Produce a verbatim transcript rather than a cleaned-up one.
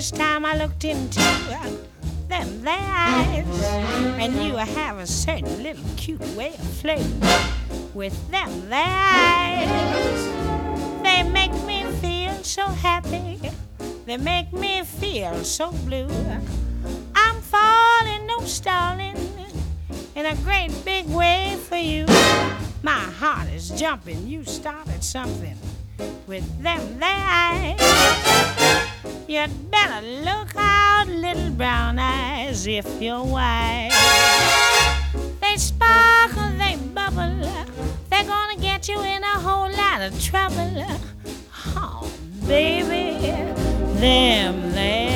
first time I looked into them their eyes, and you have a certain little cute way of flirting with them their eyes. They make me feel so happy, they make me feel so blue. I'm falling, no stalling, in a great big way for you. My heart is jumping, you started something with them their eyes. You'd better look out, little brown eyes, if you're wise. They sparkle, they bubble, they're gonna get you in a whole lot of trouble. Oh, baby, them there